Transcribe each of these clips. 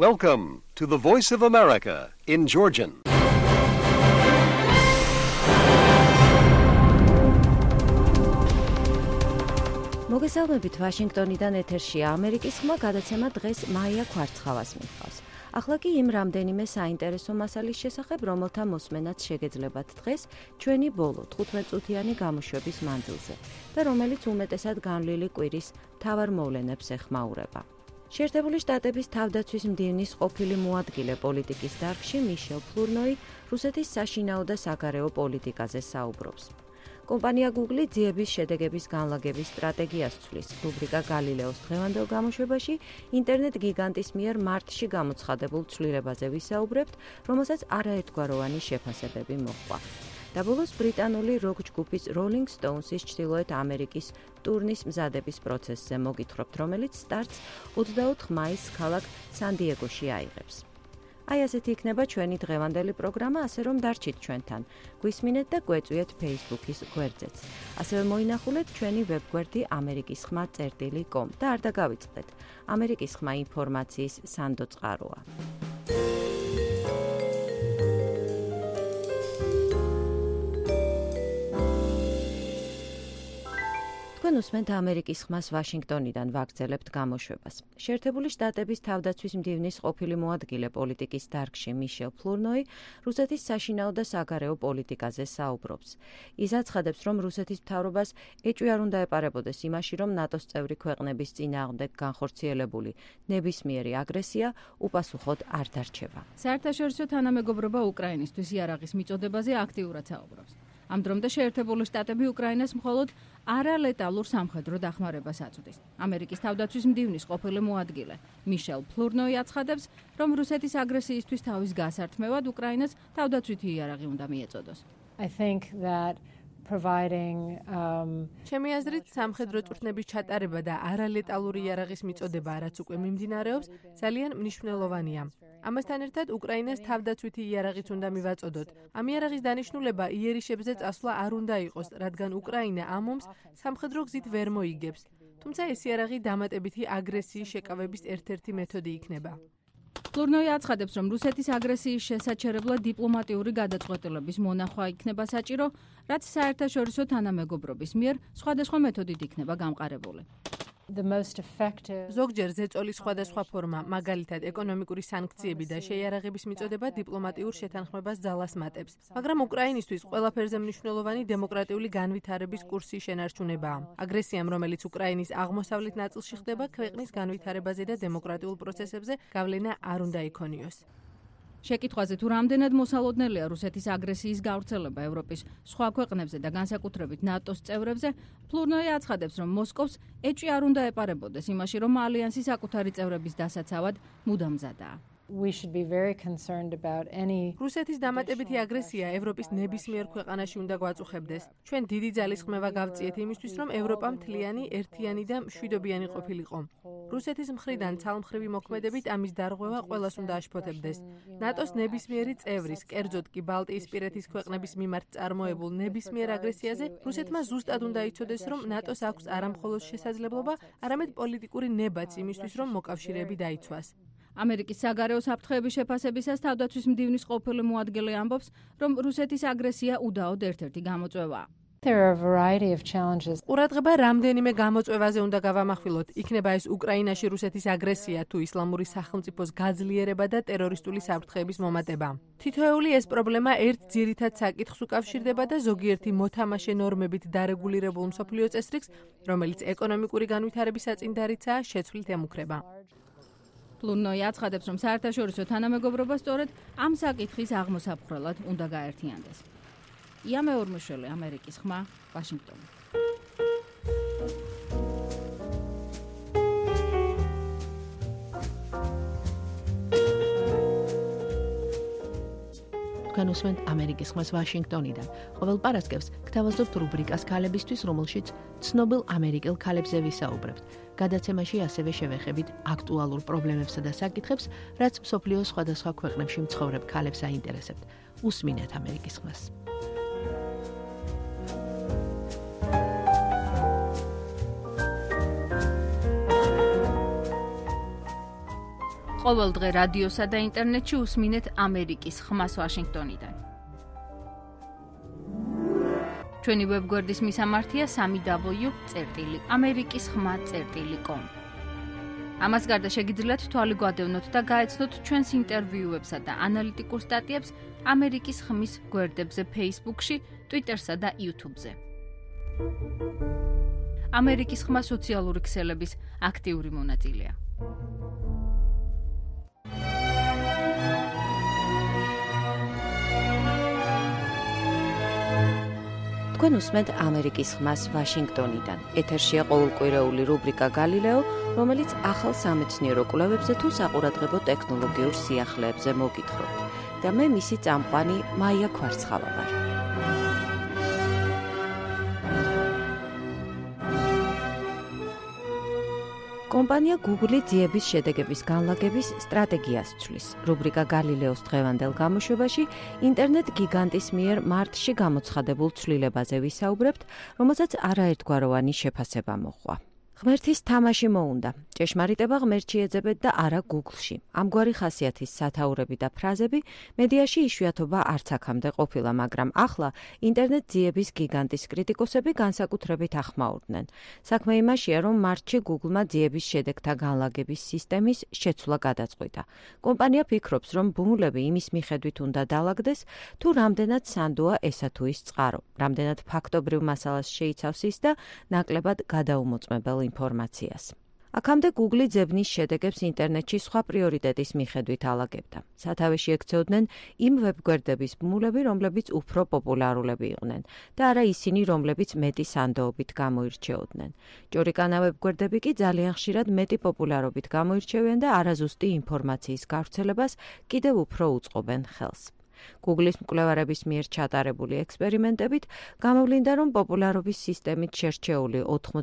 Welcome to the Voice of America in Georgian. მოგესალმებით ვაშინგტონიდან ეთერშია ამერიკის ხმა გადაცემა დღეს მაია კვარცხავას მიჰყავს. ახლა კი იმ რამდენიმე საინტერესო მასალის შესახებ, რომელთა მოსმენაც შეგეძლებათ დღეს ჩვენი ბოლო 15 წუთიანი გამოშვების მანძილზე და რომელიც უმეტესად განვლილი კვირის მთავარ მოვლენებს ეხმაურება. შეერთებული შტატების თავდაცვის მდივნის ყოფილი მოადგილე პოლიტიკის დარგში მიშელ ფლურნოი რუსეთის საშინაო და საგარეო პოლიტიკაზე საუბრობს. კომპანია Google ძიების შედეგების განლაგების სტრატეგიას ცვლის. რუბრიკა გალილეოს დღევანდელ გამოშვებაში ინტერნეტ გიგანტის მიერ მარტში გამოცხადებულ ცვლილებაზე ვისაუბრებთ, რომელსაც არაერთგვაროვანი შეფასებები მოჰყვა. და ბოლოს ბრიტანული როკ ჯგუფის Rolling Stones-ის ჩრდილოეთ ამერიკის ტურნის მზადების პროცესზე მოგითხრობთ, რომელიც სტარტს 24 მაისს ქალაქ სან-დიეგოში აიღებს. აი ასეთი იქნება ჩვენი დღევანდელი პროგრამა, ასე რომ დარჩით ჩვენთან. გვისმინეთ და გვეწვიეთ Facebook-ის გვერდზეც. ასევე მოინახულეთ ჩვენი ვებგვერდი amerikiskhma.com და არ დაგავიწყდეთ. ამერიკის ხმა ინფორმაციის სანდო წყაროა. თქვენ უსმენთ ამერიკის ხმას ვაშინგტონიდან ვაგრძელებთ გამოშვებას. შეერთებული შტატების თავდაცვის მდივნის ყოფილი მოადგილე პოლიტიკის დარგში მიშელ ფლურნოი რუსეთის საშინაო და საგარეო პოლიტიკაზე საუბრობს. ის აცხადებს, რომ რუსეთის მთავრობას ეჭვი არ უნდა ეპარებოდეს იმაში, რომ ნატოს წევრი ქვეყნების წინააღმდეგ განხორციელებული ნებისმიერი აგრესია უპასუხოდ არ დარჩება. საერთაშორისო თანამეგობრობა უკრაინისთვის იარაღის მიწოდებაზე აქტიურად საუბრობს. ამ დრომდე შეერთებული შტატები უკრაინას მხოლოდ არალეტალურ სამხედრო დახმარებას აწვდის. ამერიკის თავდაცვის მდივნის ყოფილი მოადგილე მიშელ ფლურნოი აცხადებს, რომ რუსეთის აგრესიისთვის თავის გასართმევად უკრაინას თავდაცვითი იარაღი უნდა მიეწოდოს. I think that providing ჩემი აზრით სამხედრო წვრთნების ჩატარება და არალეტალური იარაღის მიწოდება, რაც უკვე მიმდინარეობს, ძალიან მნიშვნელოვანია. ამასთან ერთად უკრაინას თავდაცვითი იარაღიც უნდა მივაწოდოთ. ამ იარაღის დანიშნულება იერიშებზე წასვლა არ უნდა იყოს, რადგან უკრაინა ამ ომს სამხედრო გზით ვერ მოიგებს. თუმცა ეს იარაღი დამატებითი აგრესიის შეკავების ერთ-ერთი მეთოდი იქნება. ფლურნოი აცხადებს, რომ რუსეთის აგრესიის შესაჩერებლად დიპლომატიური გადაწყვეტილების მონახვა იქნება საჭირო, რაც საერთაშორისო თანამეგობრობის მიერ სხვადასხვა მეთოდით იქნება გამყარებული. ზოგჯერ ზეწოლის სხვადასხვა ფორმა, მაგალითად ეკონომიკური სანქციები და შეიარაღების მიწოდება დიპლომატიურ შეთანხმებას ძალას მატებს. მაგრამ უკრაინისთვის ყველაფერზე მნიშვნელოვანი დემოკრატიული განვითარების კურსის შენარჩუნებაა. აგრესიამ, რომელიც უკრაინის აღმოსავლეთ ნაწილში ხდება, ქვეყნის განვითარებაზე და დემოკრატიულ პროცესებზე გავლენა არ უნდა იქონიოს. შეკითხვაზე თუ რამდენად მოსალოდნელია რუსეთის აგრესიის გავრცელება ევროპის სხვა ქვეყნებზე და განსაკუთრებით ნატოს წევრებზე, ფლურნოი აცხადებს, რომ მოსკოვს ეჭვი არ უნდა ეპარებოდეს იმაში, რომ ალიანსი საკუთარი წევრების დასაცავად მუდამ მზადაა. we should be very concerned about any რუსეთის დამატებითი აგრესია ევროპის ნებისმიერ ქვეყანაში უნდა გვაწუხებდეს. ჩვენ დიდი ძალის ხმევა გავწიეთ იმისთვის, რომ ევროპა მთლიანი, ერთიანი და მშვიდობიანი ყოფილიყო. რუსეთის მხრიდან ცალმხრივი მოქმედებით ამის დარღვევა ყველას უნდა აშფოთებდეს. ნატოს ნებისმიერი წევრის, კერძოდ კი ბალტიისპირეთის ქვეყნების მიმართ წარმოებულ ნებისმიერ აგრესიაზე რუსეთმა ზუსტად უნდა იცოდეს, რომ ნატოს აქვს არამხოლოდ შესაძლებლობა, არამედ პოლიტიკური ნებაც იმისთვის, რომ მოკავშირეები დაიცვას. ამერიკის საგარეო საფრთხეების შეფასებისას თავდაცვის მდივნის ყოფილი მოადგილე ამბობს, რომ რუსეთის აგრესია უდაოდ ერთ-ერთი გამოწვევაა. There are a variety of challenges. ყურადღება რამდენიმე გამოწვევაზე უნდა გავამახვილოთ. იქნება ეს უკრაინაში რუსეთის აგრესია თუ ისლამური სახელმწიფოს გაძლიერება და ტერორისტული საფრთხეების მომატება. თითოეული ეს პრობლემა ერთ ძირითად საკითხს უკავშირდება და ზოგიერთი მოთამაშე ნორმებით დარეგულირებულ მსოფლიო წესრიგს, რომელიც ეკონომიკური განვითარების საწინდარიცაა, შეცვლით ემუქრება. ფლურნოი აცხადებს, რომ საერთაშორისო თანამეგობრობა სწორედ ამ საკითხის აღმოსაფხრელად უნდა გაერთიანდეს. ია მეორმუშველი, ამერიკის ხმა, ვაშინგტონი. თქვენ უსმენთ ამერიკის ხმას ვაშინგტონიდან. ყოველ პარასკევს გთავაზობთ რუბრიკას ქალებისთვის, რომელშიც ცნობილ ამერიკელ ქალებზე ვისაუბრებთ. გადაცემაში ასევე შევეხებით აქტუალურ პრობლემებსა და საკითხებს, რაც მსოფლიოს სხვადასხვა ქვეყნებში მცხოვრებ ქალებს აინტერესებთ. უსმინეთ ამერიკის ხმას. ყოველ დღე რადიოსა და ინტერნეტში უსმინეთ ამერიკის ხმას ვაშინგტონიდან. ჩვენი ვებგვერდის მისამართია www.amerikisxma.com. ამას გარდა შეგიძლიათ თვალი გვადევნოთ და გაეცნოთ ჩვენს ინტერვიუებსა და ანალიტიკურ სტატიებს ამერიკის ხმის გვერდებზე Facebook-ში, Twitter-სა და YouTube-ზე. ამერიკის ხმა სოციალური ქსელების აქტიური მონაწილეა. თქვენ უსმენთ ამერიკის ხმას ვაშინგტონიდან. ეთერშია ყოველკვირეული რუბრიკა გალილეო, რომელიც ახალ სამეცნიერო კვლევებზე თუ საყურადღებო ტექნოლოგიურ სიახლეებზე მოგითხრობთ. და მე მისი წამყვანი მაია ქვარცხავა ვარ. კომპანია Google ძიების შედეგების განლაგების სტრატეგიას ცვლის. რუბრიკა გალილეოს დღევანდელ გამოშვებაში ინტერნეტ გიგანტის მიერ მარტში გამოცხადებულ ცვლილებაზე ვისაუბრებთ, რომელსაც არაერთგვაროვანი შეფასება მოჰყვა. ღმერთის თამაში მოუნდა. ჭეშმარიტება ღმერთში ეძებეთ და არა Google-ში. ამგვარი ხასიათის სათაურები და ფრაზები მედიაში იშვიათობა არც აქამდე ყოფილა, მაგრამ ახლა ინტერნეტ ძიების გიგანტის კრიტიკოსები განსაკუთრებით ახმაურდნენ. საქმე იმაშია, რომ მარტში Google-მა ძიების შედეგთა განლაგების სისტემის შეცვლა გადაწყვიტა. კომპანია ფიქრობს, რომ ბმულები იმის მიხედვით უნდა დაალაგდეს, თუ რამდენად სანდოა ესა თუ ის წყარო, რამდენად ფაქტობრივ მასალას შეიცავს ის და ნაკლებად გადაუმოწმებელ ინფორმაციას. აქამდე Google ძებნის შედეგებს ინტერნეტში სხვა პრიორიტეტის მიხედვით ალაგებდა. სათავეში ექცეოდნენ იმ ვებგვერდების ბმულები, რომლებიც უფრო პოპულარულები იყვნენ და არა ისინი, რომლებიც მეტი სანდოობით გამოირჩეოდნენ. ჭორიკანა ვებგვერდები კი ძალიან ხშირად მეტი პოპულარობით გამოირჩევიან და არაზუსტი ინფორმაციის გავრცელებას კიდევ უფრო უწყობენ ხელს. Google-ის მკვლევარების მიერ ჩატარებული ექსპერიმენტებით გამოვლინდა, რომ პოპულარობის სისტემით შერჩეული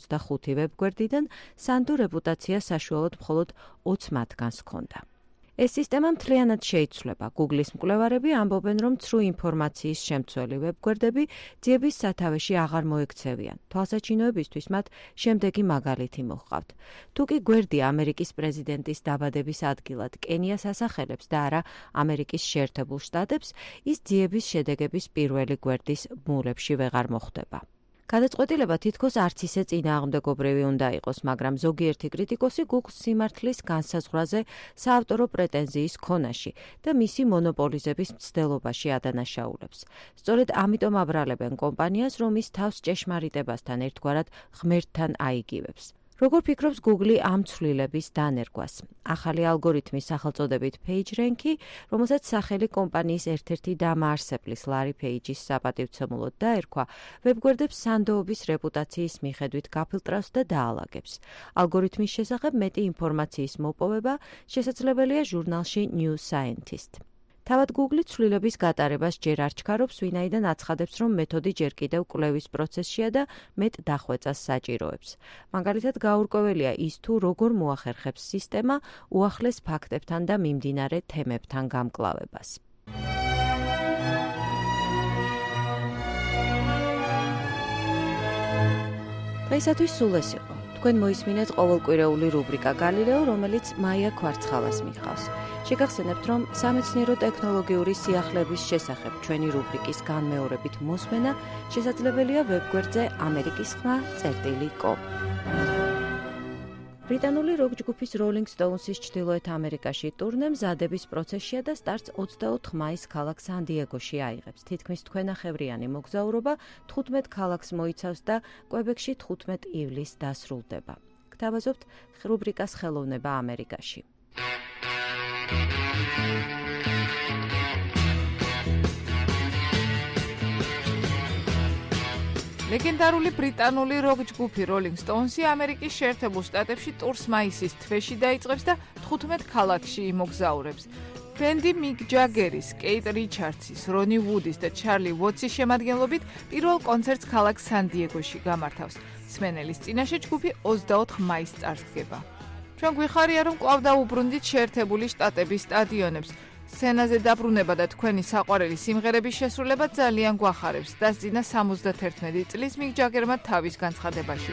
85 ვებგვერდიდან სანდო რეპუტაცია საშუალოდ მხოლოდ 20 მათგანს ჰქონდა. ეს სისტემა მთლიანად შეიცვლება. Google-ის მკვლევარები ამბობენ, რომ ცრუ ინფორმაციის შემცველი ვებგვერდები ძიების სათავეში აღარ მოექცევიან. თვალსაჩინოებისთვის მათ შემდეგი მაგალითი მოჰყავთ. თუ კი გვერდი ამერიკის პრეზიდენტის დაბადების ადგილად კენიას ასახელებს და არა ამერიკის შეერთებულ შტატებს, ის ძიების შედეგების პირველი გვერდის ბმულებში ვეღარ მოხვდება. გადაწყვეტილება თითქოს არც ისე წინააღმდეგობრივი უნდა იყოს, მაგრამ ზოგიერთი კრიტიკოსი Google-ის სიმართლის განსაზღვრაზე საავტორო პრეტენზიის ქონაში და მისი მონოპოლიზების მცდელობაში ადანაშაულებს. სწორედ ამიტომ აბრალებენ კომპანიას, რომ ის თავს ჭეშმარიტებასთან ერთგვარად ღმერთთან აიგივებს. როგორ ფიქრობს Google ამ ცვლილების დანერგვას? ახალი ალგორითმის სახელწოდებით PageRank-ი, რომელსაც სახელი კომპანიის ერთ-ერთი დამაარსებლის ლარი პეიჯის საპატივცემულოდ დაერქვა, ვებგვერდებს სანდოობის რეპუტაციის მიხედვით გაფილტრავს და დაალაგებს. ალგორითმის შესახებ მეტი ინფორმაციის მოპოვება შესაძლებელია ჟურნალში New Scientist. თავად Google ცვლილების გატარებას ჯერ არ ჩქარობს, ვინაიდან აცხადებს, რომ მეთოდი ჯერ კიდევ კვლევის პროცესშია და მეტ დახვეწას საჭიროებს. მაგალითად, გაურკვეველია ის, თუ როგორ მოახერხებს სისტემა უახლეს ფაქტებთან და მიმდინარე თემებთან გამკლავებას. დღეისათვის სულ ეს იყო. თქვენ მოისმინეთ ყოველკვირეული რუბრიკა გალილეო, რომელიც მაია ქვარცხავას მიჰყავს. შეგახსენებთ, რომ სამეცნიერო ტექნოლოგიური სიახლეების შესახებ ჩვენი რუბრიკის განმეორებით მოსმენა შესაძლებელია ვებგვერდზე amerikisxma.com. ბრიტანული როკ ჯგუფის Rolling Stones-ის ჩრდილოეთ ამერიკაში ტურნე მზადების პროცესშია და სტარტს 24 მაისს ქალაქ სან-დიეგოში აიღებს. თითქმის თქვენახევრიანი მოგზაურობა 15 ქალაქს მოიცავს და კვებეკში 15 ივლისს დასრულდება. გთავაზობთ რუბრიკას ხელოვნება ამერიკაში. ლეგენდარული ბრიტანული როკ ჯგუფი Rolling Stones-ი ამერიკის შეერთებულ შტატებში ტურს მაისის თვეში დაიწყებს და 15 ქალაქში იმოგზაურებს. ბენდი მიკ ჯაგერის, კეიტ რიჩარდსის, რონი ვუდის და ჩარლი ვოტსის შემადგენლობით პირველ კონცერტს ქალაქ სან-დიეგოში გამართავს. მსმენელის წინაშე ჯგუფი 24 მაისს წარსდგება. ჩვენ გვიხარია, რომ კვლავ დაუბრუნდით შეერთებული შტატების სტადიონებს. სცენაზე დაბრუნება და თქვენი საყვარელი სიმღერების შესრულება ძალიან გვახარებს. დასძინა 71 წლის მიკ ჯაგერმა თავის განცხადებაში.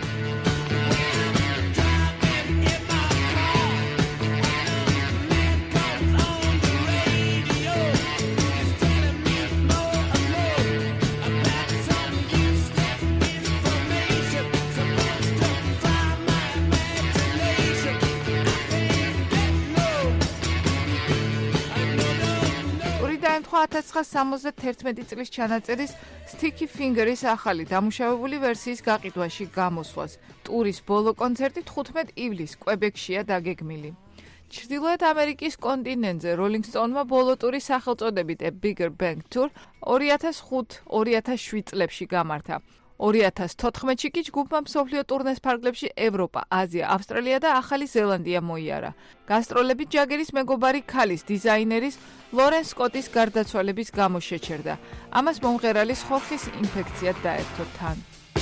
ხმა 1971 წლის ჩანაწერის Sticky Fingers ახალი დამუშავებული ვერსიის გაყიდვაში გამოსვლას. ტურის ბოლო კონცერტი 15 ივლისს კვებეკშია დაგეგმილი. ჩრდილოეთ ამერიკის კონტინენტზე Rolling Stone-მა ბოლო ტური სახელწოდებით A Bigger Bang Tour 2005-2007 წლებში გამართა. 2014-ში კი ჯგუფმა მსოფლიო ტურნეს ფარგლებში ევროპა, აზია, ავსტრალია და ახალი ზელანდია მოიარა. გასტროლები ჯაგერის მეგობარი ქალის დიზაინერის ლორენ სკოტის გარდაცვალების გამო შეჩერდა. ამას მომღერალის ხორხის ინფექცია დაერთო თან.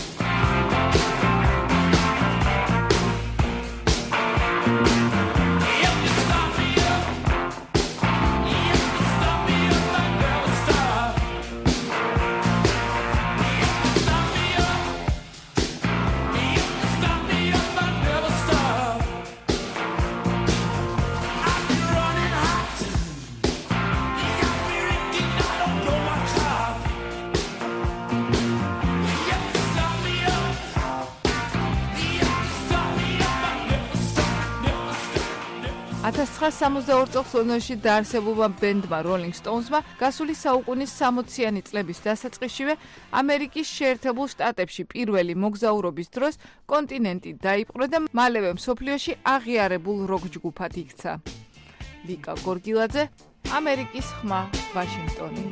წელს ლონდონში დაარსებულმა ბენდმა Rolling Stones-მა გასული საუკუნის 60-იანი წლების დასაწყისშივე ამერიკის შეერთებულ შტატებში პირველი მოგზაურობის დროს კონტინენტი დაიპყრო და მალევე მსოფლიოში აღიარებულ როკ ჯგუფად იქცა. ლიკა გორგილაძე, ამერიკის ხმა, ვაშინგტონი.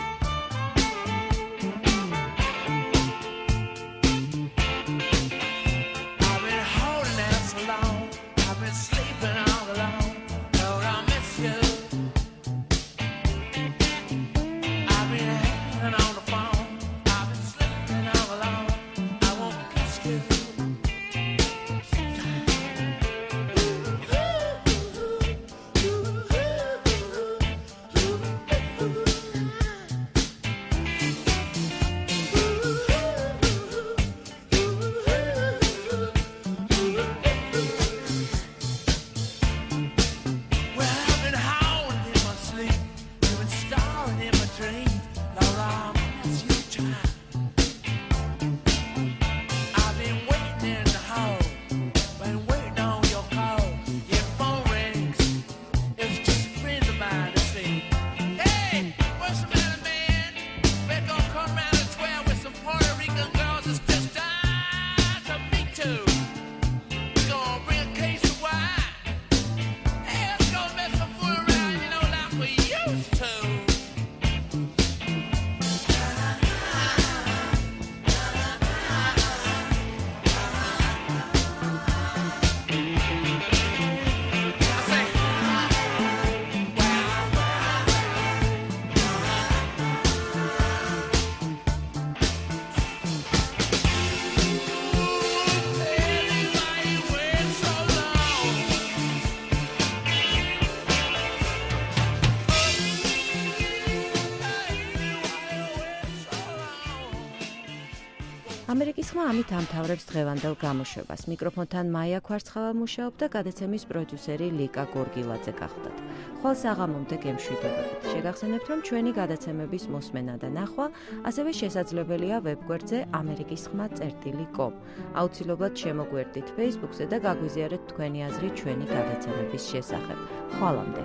ამერიკის ხმა ამით ამთავრებს დღევანდელ გამოშვებას. მიკროფონთან მაია ქვარცხავა მუშაობდა, გადაცემის პროდიუსერი ლიკა გორგილაძე გახდათ. ხვალ საღამომდე გემშვიდობებით. შეგახსენებთ, რომ ჩვენი გადაცემების მოსმენა და ნახვა ასევე შესაძლებელია ვებგვერდზე amerikiskhma.com. აუცილებლად შემოგვერდით Facebook-ზე და გაგვიზიარეთ თქვენი აზრი ჩვენი გადაცემების შესახებ. ხვალამდე.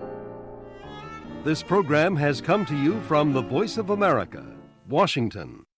This program has come to you from the Voice of America, Washington.